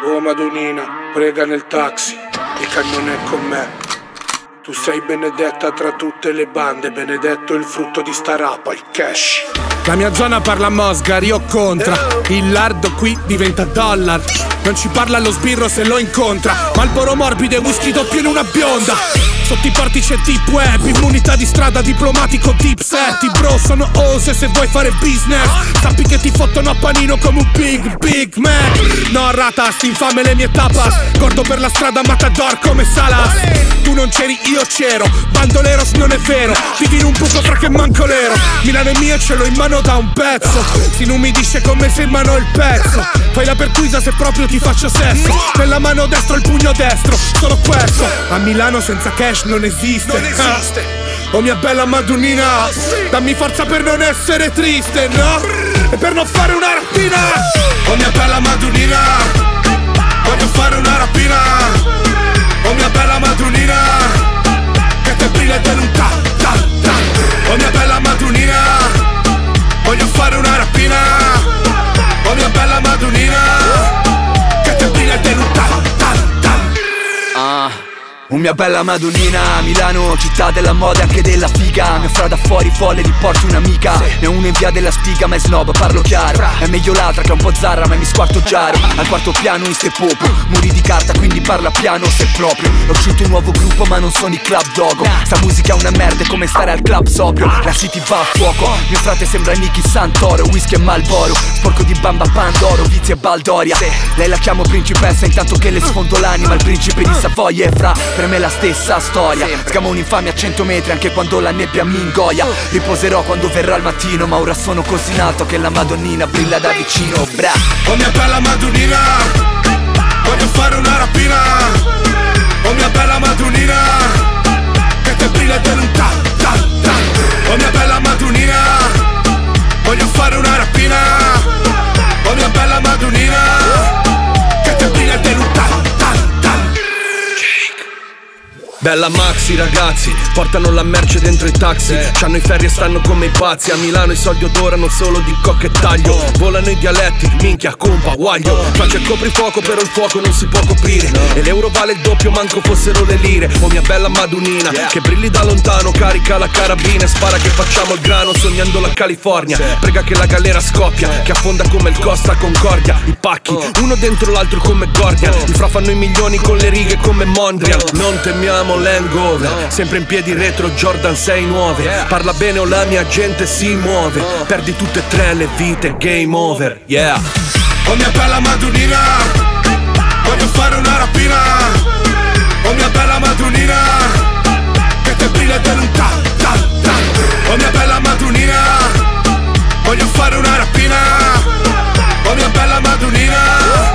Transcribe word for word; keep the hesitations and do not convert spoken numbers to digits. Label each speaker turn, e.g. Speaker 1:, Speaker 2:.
Speaker 1: Oh Madonnina, prega nel taxi, il cannone è con me. Tu sei benedetta tra tutte le bande, benedetto il frutto di sta rapa, il cash. La mia zona parla Mosgar, io contra. Il lardo qui diventa dollar. Non ci parla lo sbirro se lo incontra. Marlboro morbido e whisky doppio in una bionda. Sotto i porti c'è deep web, immunità di strada, diplomatico deep set. I bro sono ose se vuoi fare business. Sappi che ti fottono a panino come un Big Big Mac. No ratas, infame le mie tapas. Gordo per la strada matador come Salas. Tu non c'eri, io c'ero. Bandoleros non è vero. Vivi in un buco fra che manco l'ero. Milano è mio, ce l'ho in mano da un pezzo. Si inumidisce come se in mano ho il pezzo. Fai la perquisa se proprio ti faccio sesso. Nella mano destra il pugno destro. Solo questo. A Milano senza cash non esiste, non esiste. Oh mia bella Madonnina, dammi forza per non essere triste, no? E per non fare una rapina. Oh mia bella Madonnina, voglio fare una rapina. Oh mia bella Madonnina, che te brilla e non ta, ta, ta. Oh mia bella Madonnina, voglio fare una rapina. Oh mia bella Madonnina, che te brilla e non ta, ta, ta.
Speaker 2: Ah. Oh mia bella Madonnina, Milano, città della moda e anche della figa. Mia fra da fuori folle li porto un'amica. Ne ho una in via della spiga ma è snob, parlo chiaro. È meglio l'altra che è un po' zarra ma mi squarto giaro. Al quarto piano in ste popo, muri di carta quindi parla piano se proprio. Ho scelto un nuovo gruppo ma non sono i Club Dogo. Sta musica è una merda, è come stare al club sobrio. La city va a fuoco, mio frate sembra Nicky Santoro. Whisky e Malboro, sporco di bamba Pandoro, vizi e Baldoria. Lei la chiamo principessa intanto che le sfondo l'anima. Il principe di Savoia è fra per me la stessa storia. Scamo un'infamia a cento metri anche quando la nebbia mi ingoia. Riposerò quando verrà il mattino ma ora sono così in alto che la Madonnina brilla da vicino, bra.
Speaker 1: Oh mia bella Madonnina, voglio fare una rapina. Oh mia bella Madonnina, che te brilla e non ta, ta, ta. Oh mia bella Madonnina, voglio fare una rapina. Oh mia bella Madonnina, che te brilla e non ta, ta, ta.
Speaker 3: Bella Maxi ragazzi, portano la merce dentro i taxi. C'hanno i ferri e stanno come i pazzi. A Milano i soldi odorano solo di cocca e taglio. Volano i dialetti, minchia, compa, guaglio. Qua c'è il coprifuoco però il fuoco non si può coprire. E l'euro vale il doppio manco fossero le lire. Oh mia bella Madonnina, che brilli da lontano. Carica la carabina e spara che facciamo il grano. Sognando la California, prega che la galera scoppia. Che affonda come il Costa Concordia. I pacchi, uno dentro l'altro come Gordian. I fra fanno i milioni con le righe come Mondrian. Non temiamo l'hangover, sempre in piedi retro Jordan sei nuove. Parla bene o la mia gente si muove. Perdi tutte e tre le vite, game over, yeah.
Speaker 1: Oh mia bella Madonnina, voglio fare una rapina. Oh mia bella Madonnina, che te brilla e non ta, ta, ta. Oh mia bella Madonnina, voglio fare una rapina. Oh mia bella Madonnina,